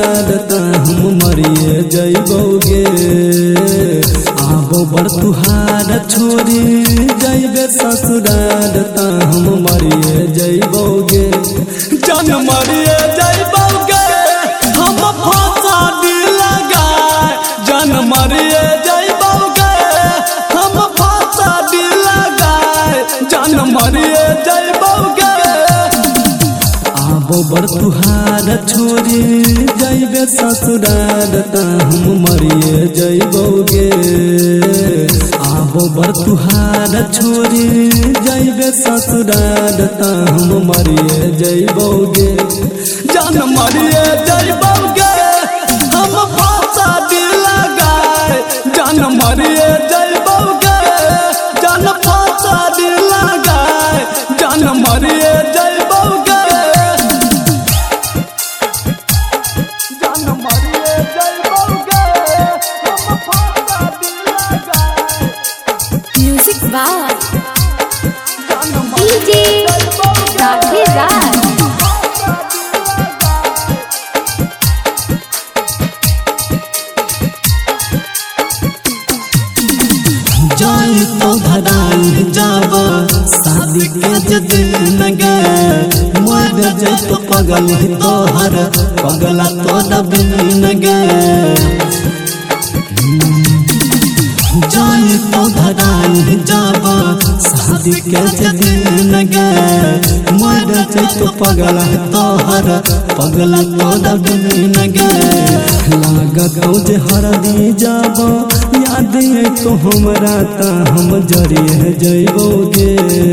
ससुराल ता हम मरिए जइबोगे। आबो बर तुहार छोड़ी जइबे ससुराल ता हम मरिए जइबोगे। जान मरिए जइबोगे हम फांसा लगाए। जान मरिए जइबोगे हम फांसा लगाए। जान मरिए जइबोगे। आबो बर तुहार छोड़ी जइबे ससुराल ता हम मरिए जइबोगे। आबो बर तुहार छोड़ी जइबे ससुराल ता हम मरिए जइबोगे। जान मरिए जइबोगे हम फांसा लगाए। जान मरिए जइबोगे जान फांसा लगाए। जान मरिए जइबोगे। Music by DJ Radhe Raj. जाई तो धराई जाब शादी के दिन गे। मर जे तो पगल तोहर पगला तो बिन गे। जाई तो धराई जाब शादी के दिन गे। मर जे तो पगला तोहर पगला तो बिन गे। लागत जे हरदी जाब याद तो हमरा ता हम जरिए जइबोगे।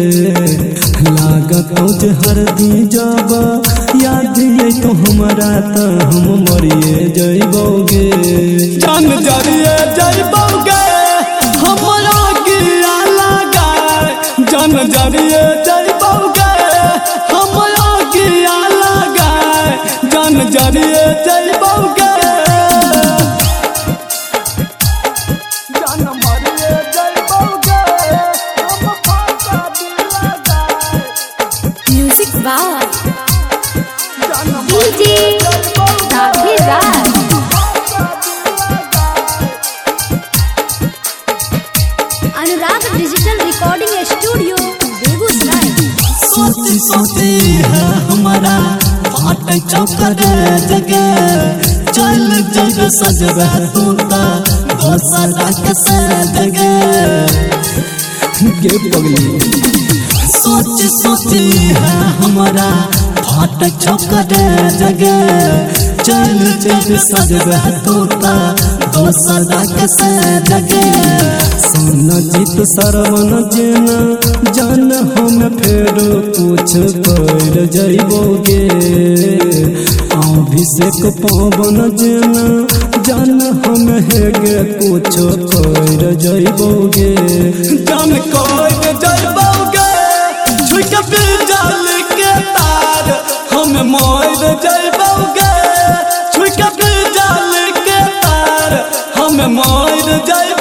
लागत जे हरदी जाब याद तो हमरा ता हम मरिए जइबोगे। जान जरिए जइबोगे हमरा गिया लगाए। जान जरिए जइबोगे हमरा गिया लगाए। जान जरिए जइबोगे। Music by DJ Radhe Raj. Anurag digital recording studio Begusarai. सोची सोची है हमारा फाट चौकर जगे। चल जग सजबे तू ता घोसला के सजगे। गे पगली सोची सोची है हमारा फाट चौकर जगे। चल जग सजबे तू ता घोसला के सजगे। सोना जीत सरवन जेना जान हम फेर कुछ कर जइबोगे। अभिषेक पवन जेना जान हम हेगे कुछ कर जइबोगे। जान कर जइबोगे छुक बिजल के तार हम मर जइबोगे। छुक बिजल के तार हम मर जइबोगे।